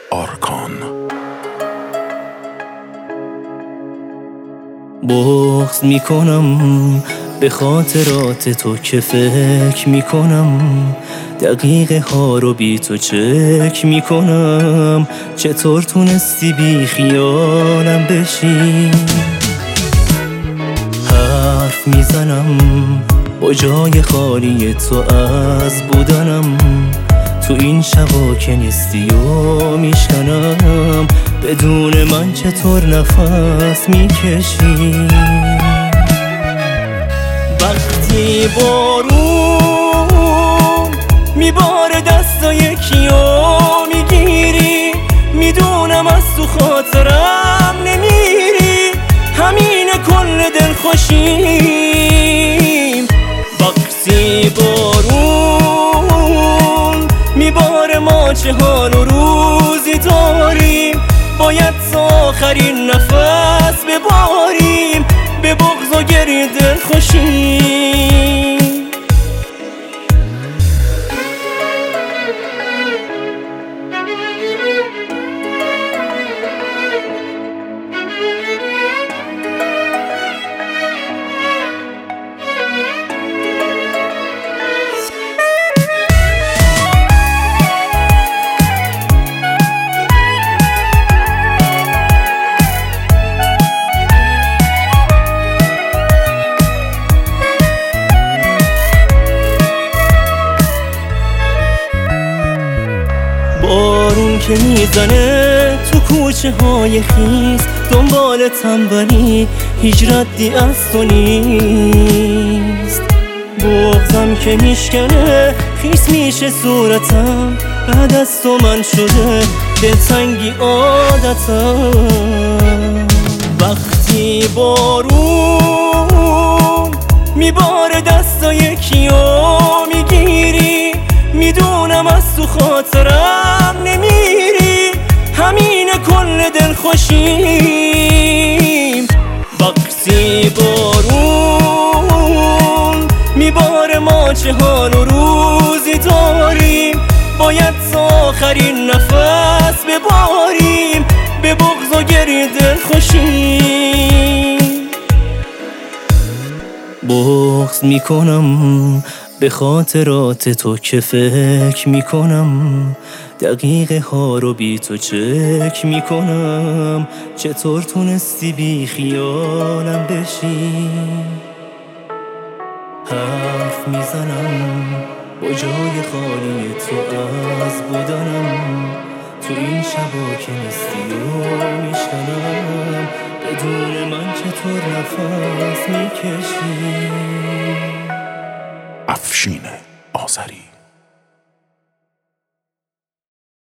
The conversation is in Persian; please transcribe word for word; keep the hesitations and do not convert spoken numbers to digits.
آرکان. بغض میکنم به خاطرات تو که فکر میکنم، دقیقه ها رو بی تو چک میکنم. چطور تونستی بی خیالم بشی؟ حرف میزنم با جای خالی تو از بودنم، تو این شبا که نیستی و میشکنم. بدون من چطور نفس میکشی؟ وقتی بارون میباره دستای کیو میگیری، میدونم از تو خاطرم نمیری، همین کل دلخوشیم. وقتی بارون میباره ما چه حال و روزی داریم، باید تا آخرین نفس بباریم، به بغض و گریه دلخوشیم. بارون که میزنه تو کوچه های خیس، دنبال تنبلی هیچ ردی از تو نیست. بغضم که میشکنه خیس میشه صورتم، بعد از تو من شده دلتنگی عادتم. وقتی بارون میباره دستای کیو میگیری، میدونم از تو خاطرم نمیری، همین کل دلخوشیم. وقتی بارون میباره ما چه حال و روزی داریم، باید تا آخرین نفس بباریم، به بغض و گریه دلخوشیم. بغض میکنم به خاطرات تو که فکر میکنم، دقیقه ها رو بی تو چک میکنم. چطور تونستی بی خیالم بشی؟ حرف میزنم با جای خالی تو از بودنم، تو این شبا که نیستی و میشکنم. بدون من چطور نفس میکشی؟ افشین آذری.